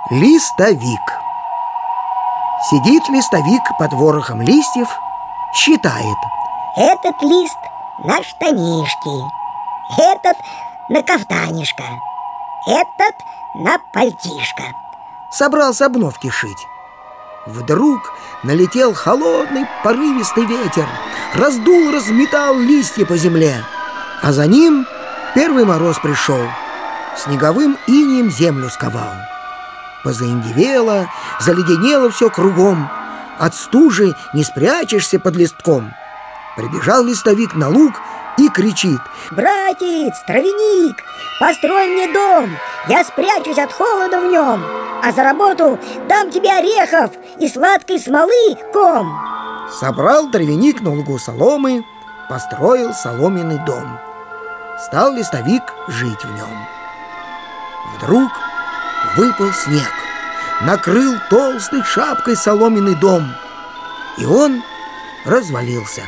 Листовик. Сидит листовик под ворохом листьев, считает. Этот лист на штанишки, этот на кафтанишко, этот на пальтишко. Собрался обновки шить. Вдруг налетел холодный порывистый ветер, раздул, разметал листья по земле. А за ним первый мороз пришел, снеговым инеем землю сковал. Позаиндевело, заледенело все кругом, от стужи не спрячешься под листком. Прибежал листовик на луг и кричит: «Братец, травяник, построй мне дом, я спрячусь от холода в нем, а за работу дам тебе орехов и сладкой смолы ком». Собрал травяник на лугу соломы, построил соломенный дом. Стал листовик жить в нем. Вдруг выпал снег, накрыл толстой шапкой соломенный дом, и он развалился.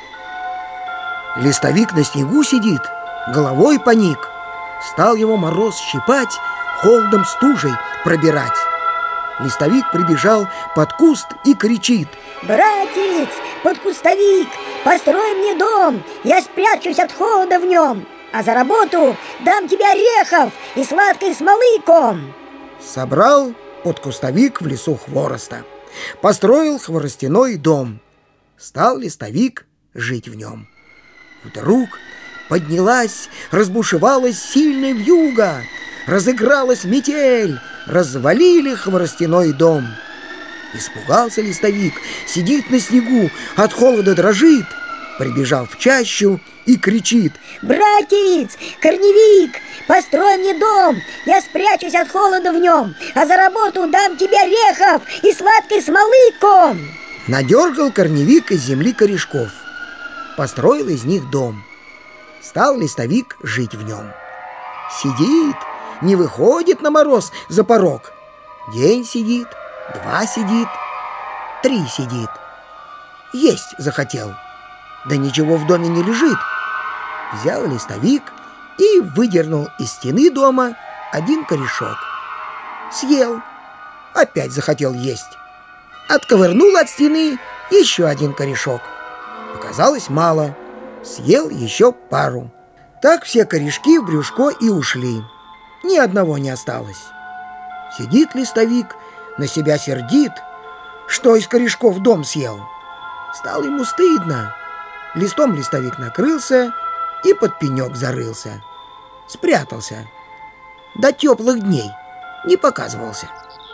Листовик на снегу сидит, головой поник. Стал его мороз щипать, холодом стужей пробирать. Листовик прибежал под куст и кричит: «Братец, подкустовик, построй мне дом, я спрячусь от холода в нем, а за работу дам тебе орехов и сладкой смолы ком». Собрал подкустовик в лесу хвороста, построил хворостяной дом. Стал листовик жить в нем. Вдруг поднялась, разбушевалась сильная вьюга, разыгралась метель, развалили хворостяной дом. Испугался листовик, сидит на снегу, от холода дрожит. Прибежал в чащу и кричит: «Братец, корневик, построй мне дом, я спрячусь от холода в нем, а за работу дам тебе орехов и сладкой смолы ком». Надергал корневик из земли корешков, построил из них дом. Стал листовик жить в нем. Сидит, не выходит на мороз за порог. День сидит, два сидит, три сидит. Есть захотел, да ничего в доме не лежит. Взял листовик и выдернул из стены дома один корешок. Съел, опять захотел есть. Отковырнул от стены еще один корешок. Показалось мало, съел еще пару. Так все корешки в брюшко и ушли. Ни одного не осталось. Сидит листовик, на себя сердит, что из корешков дом съел. Стало ему стыдно. Листом листовик накрылся и под пенек зарылся. Спрятался. До теплых дней не показывался.